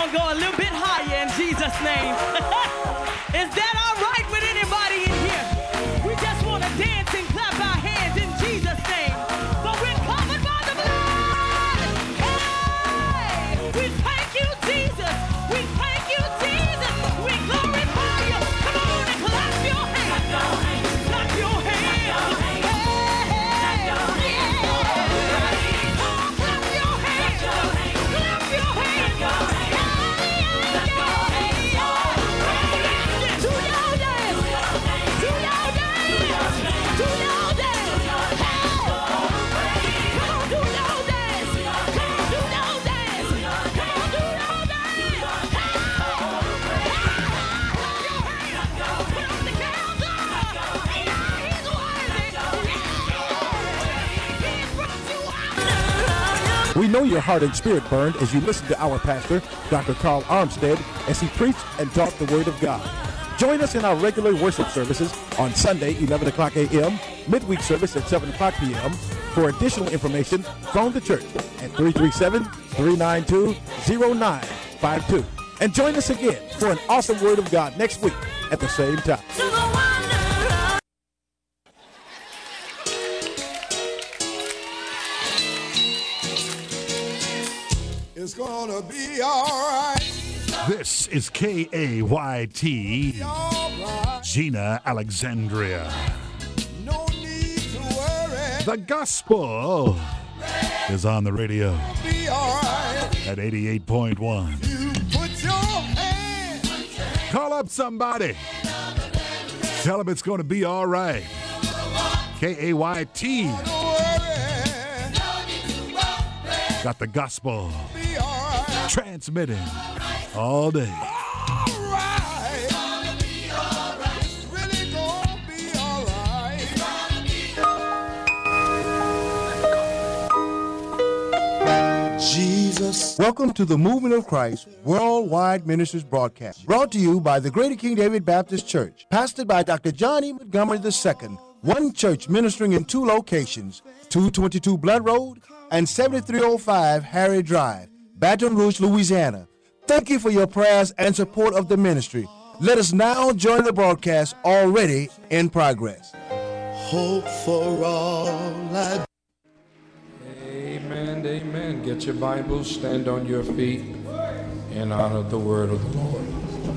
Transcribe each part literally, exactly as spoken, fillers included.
gonna go a little bit higher in Jesus' name. Is that all right with anybody in here? We just want to dance and clap our hands in Jesus' name. For we're covered by the blood. Hey, we thank you, Jesus. We thank you, Jesus. We glorify you. Come on and clap your hands. Clap your hands. Hey, hey, yeah. Come on, clap your hands. Clap your hands. Do your dance. Do your dance. Do your dance. Hey. Come on, do your dance. Come on, do your dance. Come on, do your dance. Put on the countdown. He's worthy. He's brought you out. We know your heart and spirit burned as you listen to our pastor, Doctor Carl Armstead, as he preached and taught the Word of God. Join us in our regular worship services on Sunday, eleven o'clock a m, midweek service at seven o'clock p m For additional information, phone the church at three three seven, three nine two, zero nine five two. And join us again for an awesome Word of God next week at the same time. It's gonna be all right. This is K A Y T, All right. Gina Alexandria. No need to worry. The gospel is on the radio Be all right. at eighty-eight point one. You put your hand. Call up somebody. Tell them it's going to be all right. K A Y T Don't worry. got the gospel Be all right. transmitting all day. All right. It's really gonna be all right. Jesus. Welcome to the Movement of Christ Worldwide Ministries broadcast, brought to you by the Greater King David Baptist Church, pastored by Doctor John E. Montgomery the Second, one church ministering in two locations, two twenty-two Blood Road and seventy-three oh five Harry Drive, Baton Rouge, Louisiana. Thank you for your prayers and support of the ministry. Let us now join the broadcast already in progress. Hope for all I Amen, amen. Get your Bibles, stand on your feet in honor of the word of the Lord.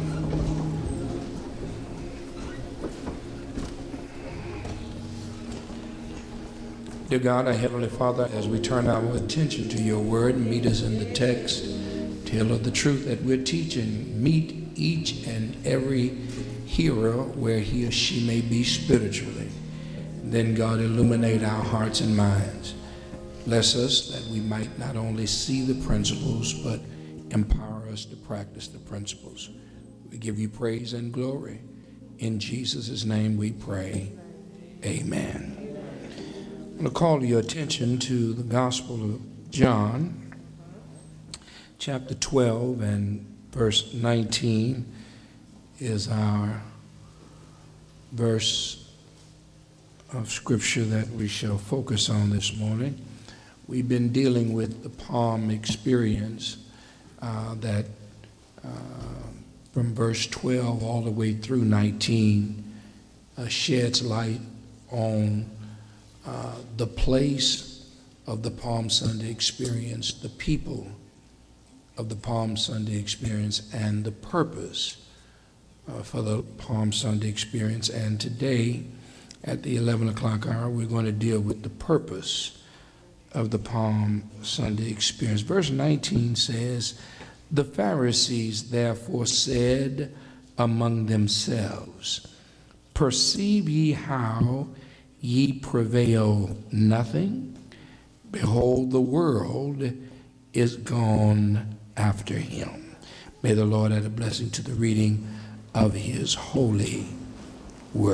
Dear God, our Heavenly Father, as we turn our attention to your word, meet us in the text, tell of the truth that we're teaching, meet each and every hearer where he or she may be spiritually. Then, God, illuminate our hearts and minds. Bless us that we might not only see the principles, but empower us to practice the principles. We give you praise and glory. In Jesus' name we pray. Amen. I'm going to call your attention to the Gospel of John, chapter twelve and verse nineteen is our verse of scripture that we shall focus on this morning. We've been dealing with the Palm experience uh, that uh, from verse twelve all the way through nineteen uh, sheds light on uh, the place of the Palm Sunday experience, the people of the Palm Sunday experience, and the purpose uh, for the Palm Sunday experience. And today at the eleven o'clock hour, we're going to deal with the purpose of the Palm Sunday experience. Verse nineteen says, "The Pharisees therefore said among themselves, Perceive ye how ye prevail nothing? Behold, the world is gone after him." May the Lord add a blessing to the reading of his holy word.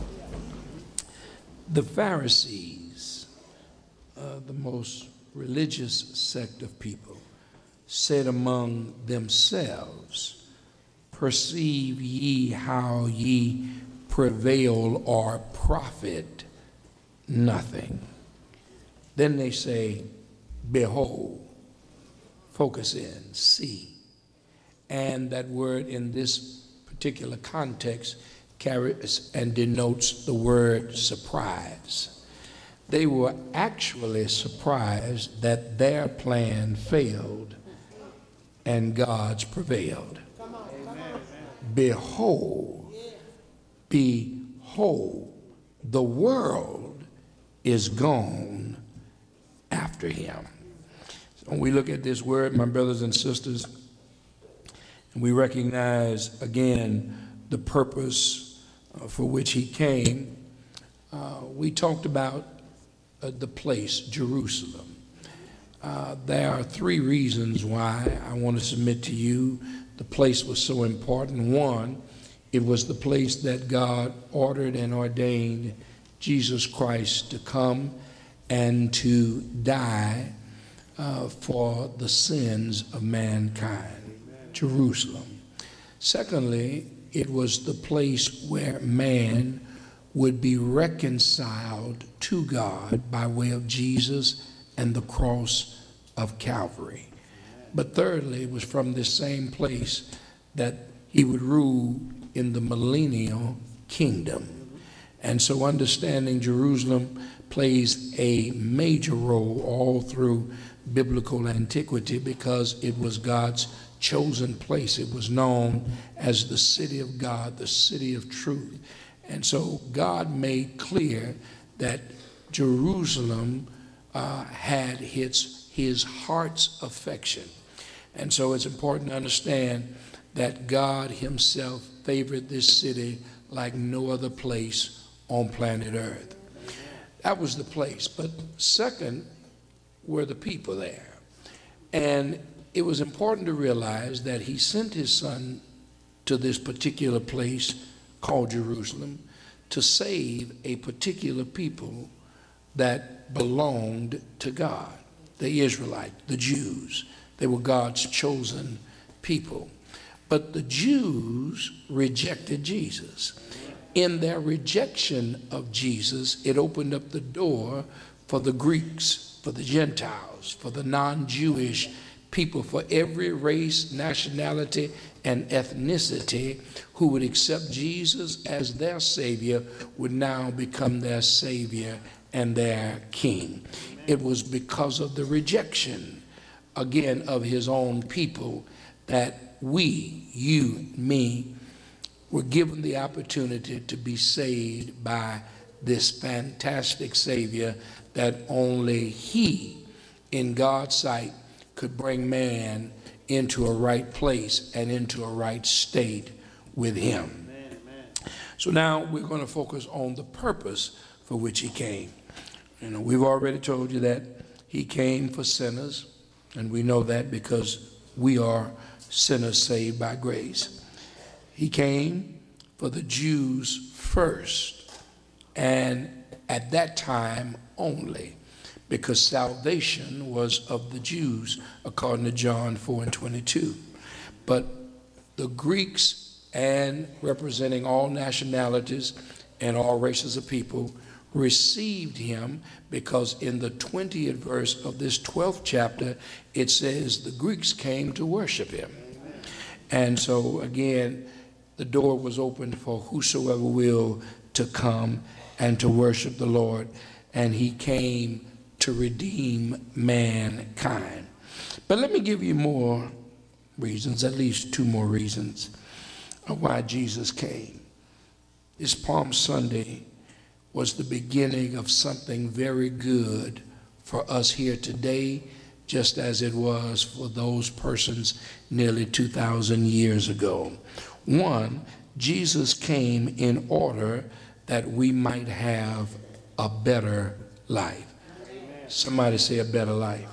The Pharisees, uh, the most religious sect of people, said among themselves, Perceive ye how ye prevail or profit nothing. Then they say, Behold, focus in, see, and that word in this particular context carries and denotes the word surprise. They were actually surprised that their plan failed and God's prevailed. Behold, behold, the world is gone after him. So when we look at this word, my brothers and sisters, and we recognize again the purpose uh, for which he came, uh, we talked about uh, the place, Jerusalem. Uh, there are three reasons why I want to submit to you the place was so important. One, it was the place that God ordered and ordained Jesus Christ to come and to die uh, for the sins of mankind, Jerusalem. Secondly, it was the place where man would be reconciled to God by way of Jesus and the cross of Calvary. But thirdly, it was from this same place that he would rule in the millennial kingdom. And so understanding Jerusalem plays a major role all through biblical antiquity because it was God's chosen place. It was known as the city of God, the city of truth. And so God made clear that Jerusalem uh, had his, his heart's affection. And so it's important to understand that God himself favored this city like no other place on planet Earth. That was the place. But second were the people there. And it was important to realize that he sent his son to this particular place called Jerusalem to save a particular people that belonged to God, the Israelites, the Jews. They were God's chosen people. But the Jews rejected Jesus. In their rejection of Jesus, it opened up the door for the Greeks, for the Gentiles, for the non-Jewish people, for every race, nationality, and ethnicity who would accept Jesus as their Savior would now become their Savior and their King. It was because of the rejection again of his own people that we, you, me, were given the opportunity to be saved by this fantastic Savior that only he, in God's sight, could bring man into a right place and into a right state with him. Amen, amen. So now we're going to focus on the purpose for which he came. You know, we've already told you that he came for sinners. And we know that because we are sinners saved by grace. He came for the Jews first, and at that time only, because salvation was of the Jews, according to John four and twenty-two. But the Greeks, and representing all nationalities and all races of people, received him because in the twentieth verse of this twelfth chapter, it says the Greeks came to worship him. And so again, the door was opened for whosoever will to come and to worship the Lord. And he came to redeem mankind. But let me give you more reasons, at least two more reasons of why Jesus came. This Palm Sunday was the beginning of something very good for us here today, just as it was for those persons nearly two thousand years ago. One, Jesus came in order that we might have a better life. Somebody say a better life.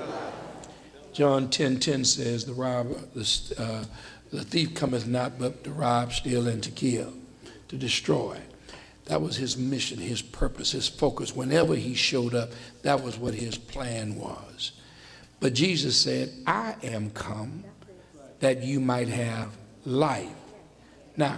John ten ten says, the robber, the, uh, the thief cometh not but to rob, steal, and to kill, to destroy. That was his mission, his purpose, his focus. Whenever he showed up, that was what his plan was. But Jesus said, I am come that you might have life. Now,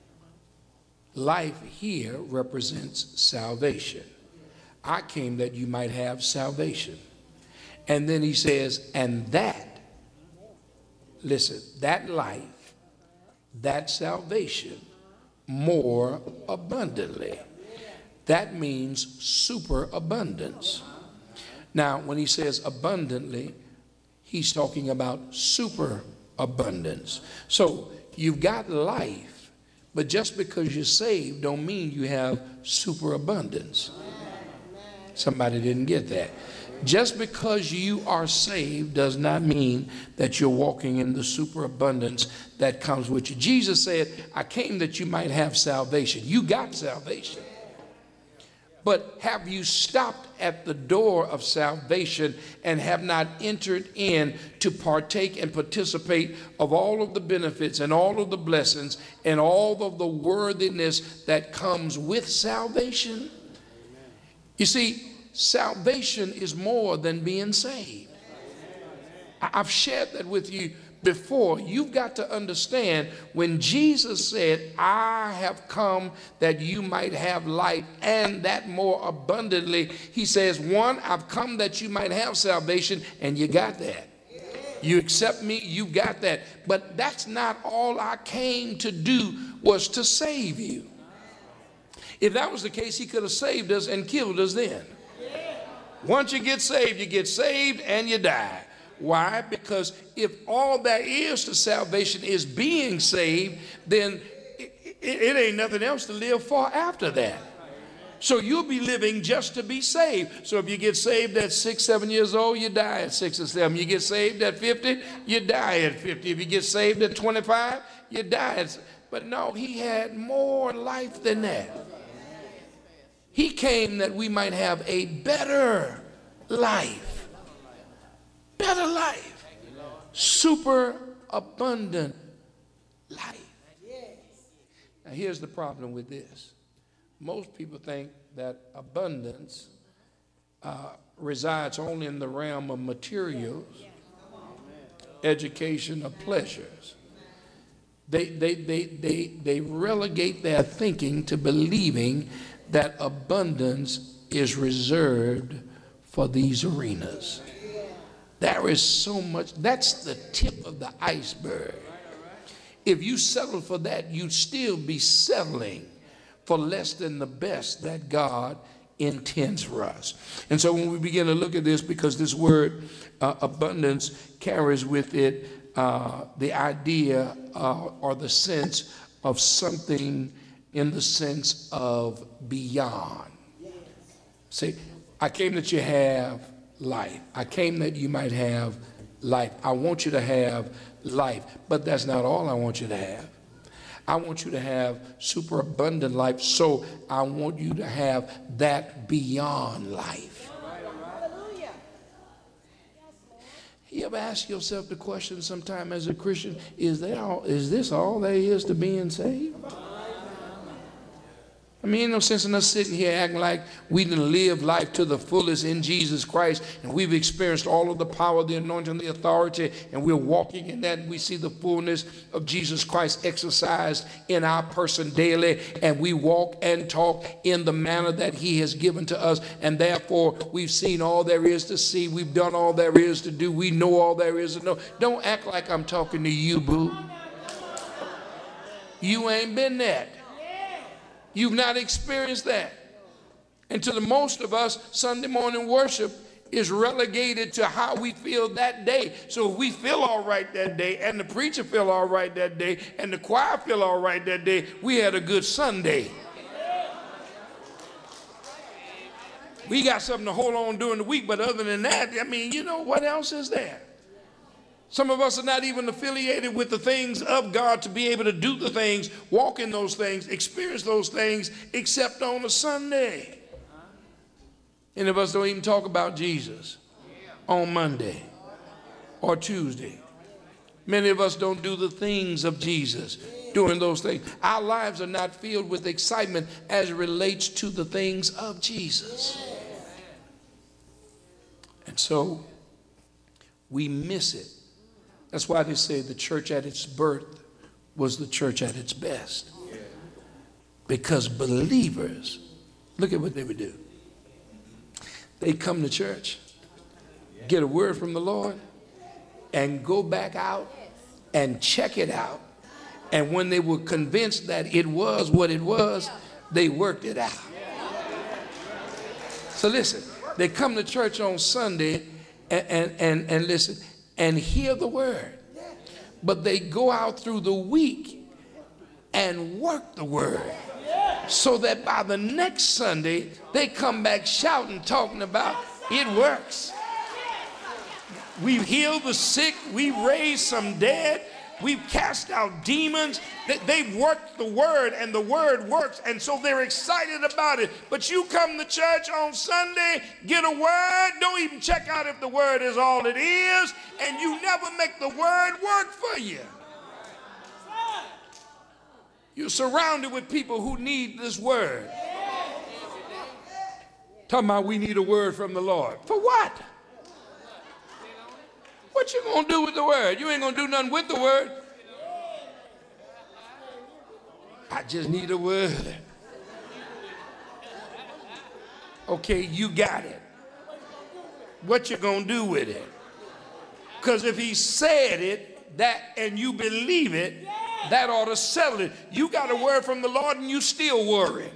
life here represents salvation. I came that you might have salvation. And then he says, and that listen, that life, that salvation, more abundantly. That means superabundance. Now, when he says abundantly, he's talking about superabundance. So you've got life, but just because you're saved don't mean you have superabundance. Somebody didn't get that. Just because you are saved does not mean that you're walking in the superabundance that comes with you. Jesus said, I came that you might have salvation. You got salvation. But have you stopped at the door of salvation and have not entered in to partake and participate of all of the benefits and all of the blessings and all of the worthiness that comes with salvation? You see, salvation is more than being saved. I've shared that with you before. You've got to understand when Jesus said, I have come that you might have life and that more abundantly. He says, one, I've come that you might have salvation, and you got that. You accept me, you got that. But that's not all I came to do, was to save you. If that was the case, he could have saved us and killed us then. Once you get saved, you get saved and you die. Why? Because if all there is to salvation is being saved, then it, it, it ain't nothing else to live for after that. So you'll be living just to be saved. So if you get saved at six, seven years old, you die at six or seven. You get saved at fifty, you die at fifty. If you get saved at twenty-five, you die at... But no, he had more life than that. He came that we might have a better life. Better life. Super abundant life. Now here's the problem with this. Most people think that abundance uh, resides only in the realm of materials, education, or pleasures. They, they, they, they, they relegate their thinking to believing that abundance is reserved for these arenas. There is so much. That's the tip of the iceberg. If you settle for that, you'd still be settling for less than the best that God intends for us. And so when we begin to look at this, because this word uh, abundance carries with it uh, the idea uh, or the sense of something in the sense of beyond. See, I came that you have life. I came that you might have life. I want you to have life, but that's not all I want you to have. I want you to have super abundant life, so I want you to have that beyond life. You ever ask yourself the question sometime as a Christian, is, that all, is this all there is to being saved? I mean, ain't no sense in us sitting here acting like we didn't live life to the fullest in Jesus Christ, and we've experienced all of the power, the anointing, the authority, and we're walking in that, and we see the fullness of Jesus Christ exercised in our person daily, and we walk and talk in the manner that he has given to us, and therefore we've seen all there is to see, we've done all there is to do, we know all there is to know. Don't act like I'm talking to you, boo. You ain't been that. You've not experienced that. And to the most of us, Sunday morning worship is relegated to how we feel that day. So if we feel all right that day, and the preacher feel all right that day, and the choir feel all right that day, we had a good Sunday. We got something to hold on during the week, but other than that, I mean, you know, what else is there? Some of us are not even affiliated with the things of God to be able to do the things, walk in those things, experience those things, except on a Sunday. Any of us don't even talk about Jesus on Monday or Tuesday. Many of us don't do the things of Jesus during those things. Our lives are not filled with excitement as it relates to the things of Jesus. And so we miss it. That's why they say the church at its birth was the church at its best. Because believers, look at what they would do. They come to church, get a word from the Lord, and go back out and check it out. And when they were convinced that it was what it was, they worked it out. So listen, they come to church on Sunday and, and, and, and listen and hear the word. But they go out through the week and work the word. So that by the next Sunday, they come back shouting, talking about it works. We've healed the sick. We've raised some dead. We've cast out demons. They've worked the word, and the word works, and so they're excited about it. But you come to church on Sunday, get a word, don't even check out if the word is all it is, and you never make the word work for you. You're surrounded with people who need this word. Talking about we need a word from the Lord. For what? What you gonna do with the word? You ain't gonna do nothing with the word. I just need a word. Okay, you got it. What you gonna do with it? Because if he said it, that, and you believe it, that ought to settle it. You got a word from the Lord and you still worry.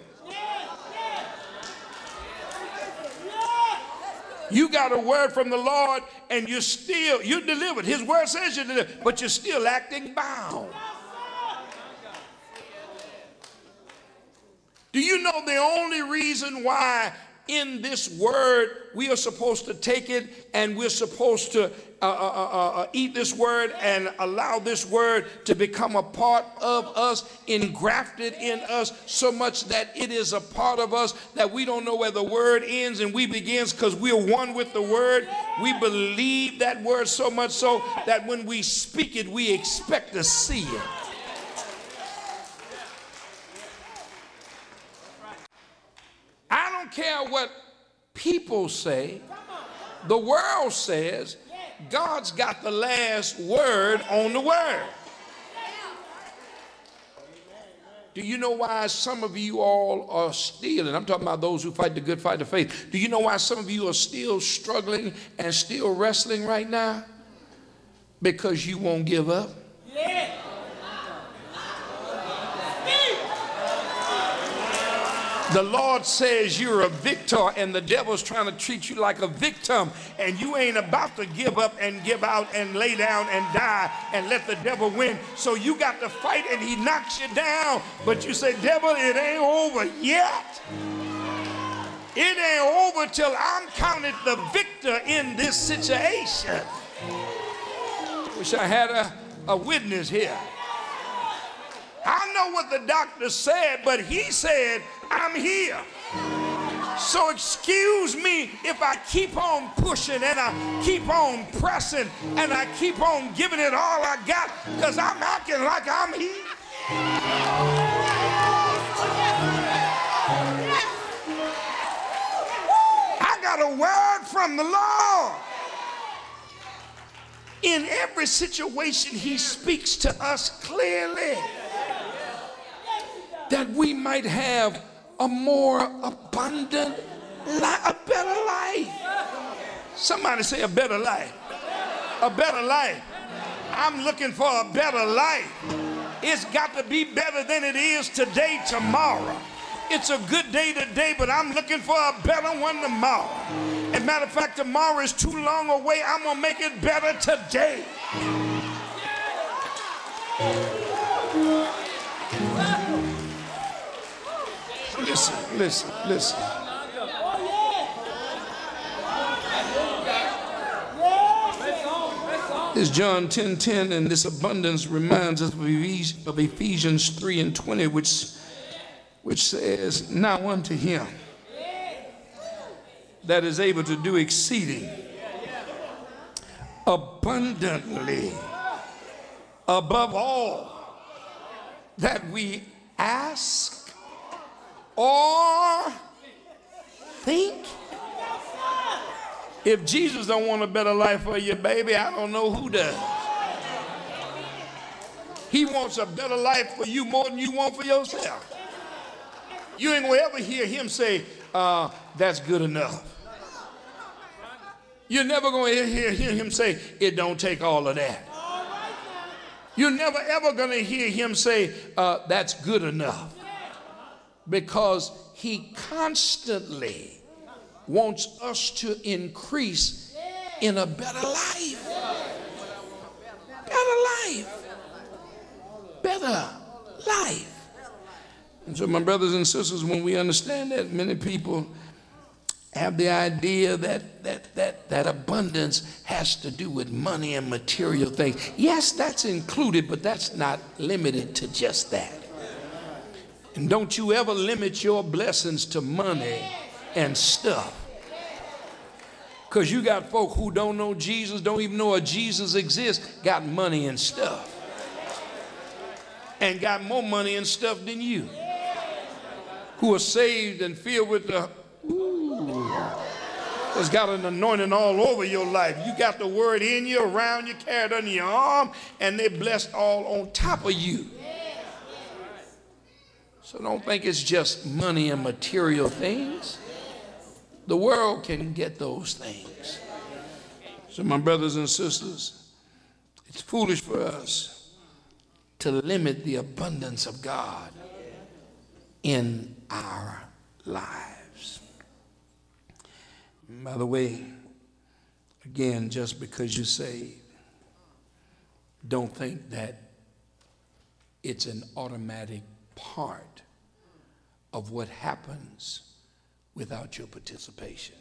You got a word from the Lord and you're still, you're delivered. His word says you're delivered, but you're still acting bound. Do you know the only reason why in this word we are supposed to take it and we're supposed to uh, uh, uh, uh, eat this word and allow this word to become a part of us, engrafted in us so much that it is a part of us that we don't know where the word ends and we begins, because we're one with the word. We believe that word so much so that when we speak it, we expect to see it. I don't care what people say. The world says God's got the last word on the word. Do you know why some of you all are still, and I'm talking about those who fight the good fight of faith. Do you know why some of you are still struggling and still wrestling right now? Because you won't give up. Yeah. The Lord says you're a victor and the devil's trying to treat you like a victim, and you ain't about to give up and give out and lay down and die and let the devil win. So you got to fight and he knocks you down, but you say, devil, it ain't over yet. It ain't over till I'm counted the victor in this situation. Wish I had a, a witness here. I know what the doctor said, but he said, I'm here. So excuse me if I keep on pushing and I keep on pressing and I keep on giving it all I got, because I'm acting like I'm here. I got a word from the Lord. In every situation, he speaks to us clearly, that we might have a more abundant life, a better life. Somebody say a better life. A better life. I'm looking for a better life. It's got to be better than it is today, tomorrow. It's a good day today, but I'm looking for a better one tomorrow. As a matter of fact, tomorrow is too long away. I'm going to make it better today. Listen, listen, listen. It's John ten ten, and this abundance reminds us of Ephesians three and twenty, which, which says, now unto him that is able to do exceeding abundantly above all that we ask or think. If Jesus don't want a better life for you, baby, I don't know who does. He wants a better life for you more than you want for yourself. You ain't gonna ever hear him say, uh, that's good enough. You're never gonna hear, hear him say, it don't take all of that. You're never ever going to hear him say, uh, that's good enough. Because he constantly wants us to increase in a better life. Better life. Better life. And so, my brothers and sisters, when we understand that, many people have the idea that that that that abundance has to do with money and material things. Yes, that's included, but that's not limited to just that. And don't you ever limit your blessings to money and stuff. Because you got folk who don't know Jesus, don't even know a Jesus exists, got money and stuff. And got more money and stuff than you. Who are saved and filled with the, ooh, has got an anointing all over your life. You got the word in you, around you, carried under your arm, and they blessed all on top of you. So don't think it's just money and material things. The world can get those things. So my brothers and sisters, it's foolish for us to limit the abundance of God in our lives. And by the way, again, just because you're saved, don't think that it's an automatic part of what happens without your participation.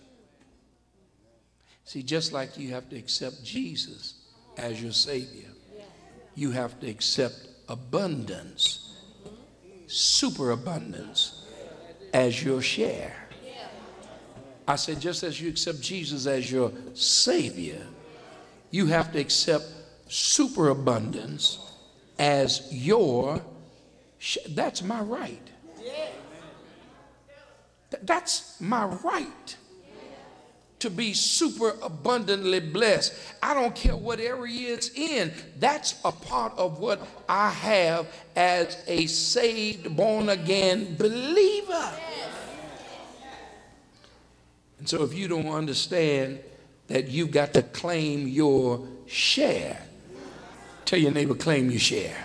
See, just like you have to accept Jesus as your Savior, you have to accept abundance, superabundance, as your share. I said, just as you accept Jesus as your Savior, you have to accept superabundance as your share. That's my right. That's my right to be super abundantly blessed. I don't care what area it's in. That's a part of what I have as a saved, born again believer. And so if you don't understand that you've got to claim your share, tell your neighbor, claim your share.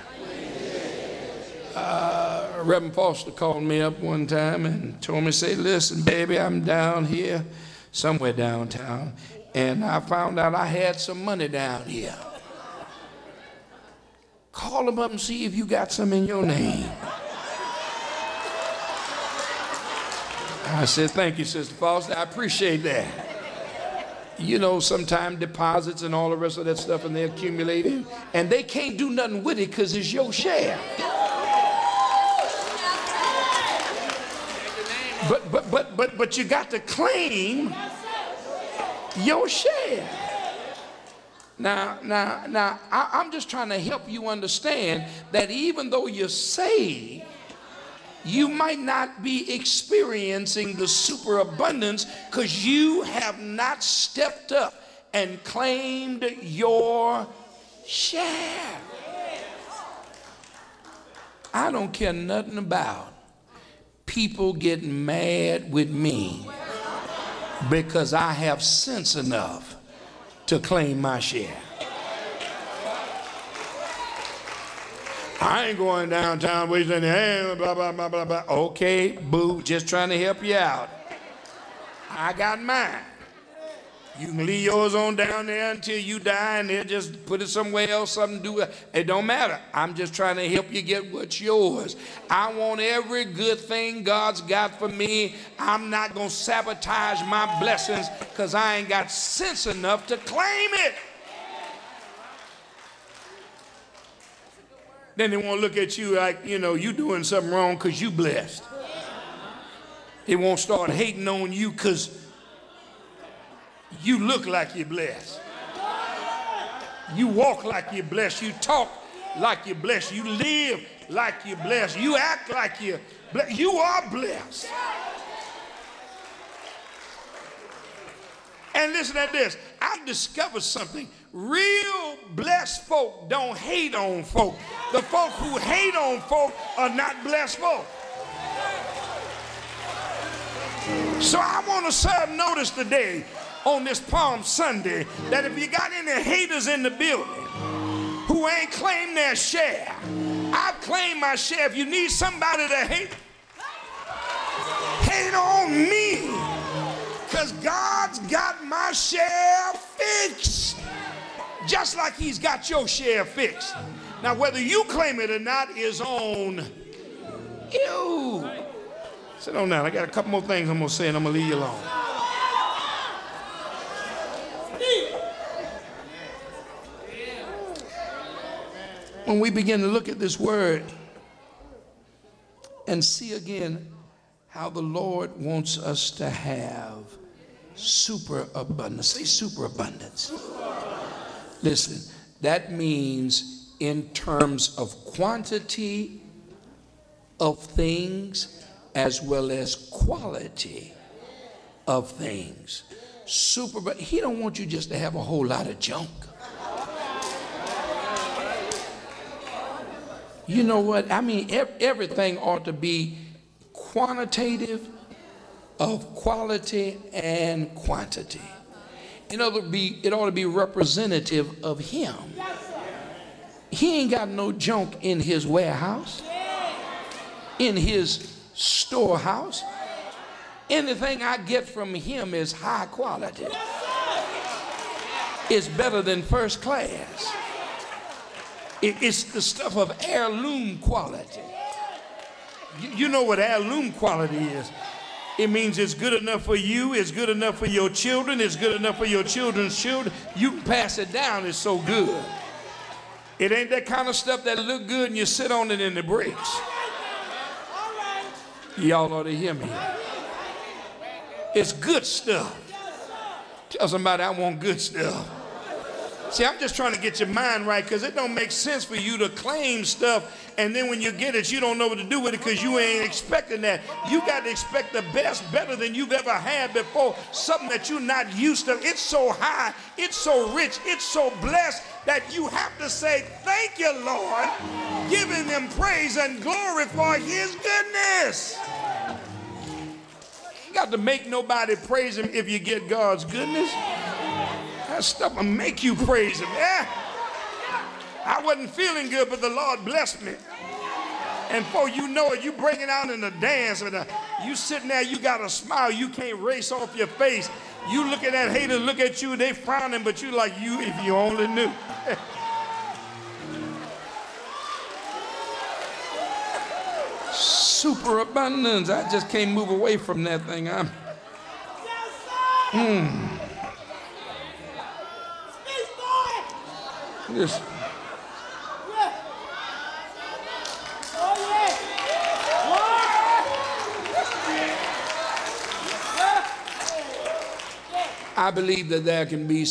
Uh, Reverend Foster called me up one time and told me, say, listen, baby, I'm down here, somewhere downtown, and I found out I had some money down here. Call them up and see if you got some in your name. I said, thank you, Sister Foster. I appreciate that. You know, sometimes deposits and all the rest of that stuff, and they accumulate it, and they can't do nothing with it because it's your share. But but but but but you got to claim your share. Now now now I, I'm just trying to help you understand that even though you're saved, you might not be experiencing the superabundance because you have not stepped up and claimed your share. I don't care nothing about people getting mad with me because I have sense enough to claim my share. I ain't going downtown wasting hey, blah, blah, blah, blah, blah. Okay, boo, just trying to help you out. I got mine. You can leave yours on down there until you die, and they'll just put it somewhere else, something to do with it. It don't matter. I'm just trying to help you get what's yours. I want every good thing God's got for me. I'm not going to sabotage my blessings because I ain't got sense enough to claim it. Then they won't look at you like, you know, you doing something wrong because you blessed. They won't start hating on you because you look like you're blessed. You walk like you're blessed. You talk like you're blessed. You live like you're blessed. You act like you're blessed. You are blessed. And listen to this. I've discovered something. Real blessed folk don't hate on folk. The folk who hate on folk are not blessed folk. So I want to serve notice today on this Palm Sunday that if you got any haters in the building who who ain't claimed their share. I've claimed my share. If you need somebody to hate, hate on me, because God's got my share fixed, just like he's got your share fixed. Now, whether you claim it or not is on you. Sit on down. I got a couple more things I'm going to say, and I'm going to leave you alone. When we begin to look at this word and see again how the Lord wants us to have superabundance. Say superabundance. Listen, that means in terms of quantity of things as well as quality of things. Super, but he don't want you just to have a whole lot of junk. You know what? I mean, ev everything ought to be quantitative of quality and quantity. It ought to be, it ought to be representative of him. He ain't got no junk in his warehouse, in his storehouse. Anything I get from him is high quality. It's better than first class. It's the stuff of heirloom quality. You know what heirloom quality is. It means it's good enough for you, it's good enough for your children, it's good enough for your children's children. You can pass it down, it's so good. It ain't that kind of stuff that look good and you sit on it and it breaks. Y'all ought to hear me. It's good stuff. Tell somebody I want good stuff. See, I'm just trying to get your mind right, because it don't make sense for you to claim stuff and then when you get it, you don't know what to do with it because you ain't expecting that. You got to expect the best, better than you've ever had before, something that you're not used to. It's so high, it's so rich, it's so blessed that you have to say, thank you, Lord, giving him praise and glory for his goodness. You got to make nobody praise him if you get God's goodness. That stuff will make you praise him. Yeah. I wasn't feeling good, but the Lord blessed me. And before you know it, you break it out in a dance. And a, you sitting there, you got a smile you can't erase off your face. You look at that hater, look at you, they frowning, but you like, you, if you only knew. Superabundance. I just can't move away from that thing. I'm. Mm. Yes. I believe that there can be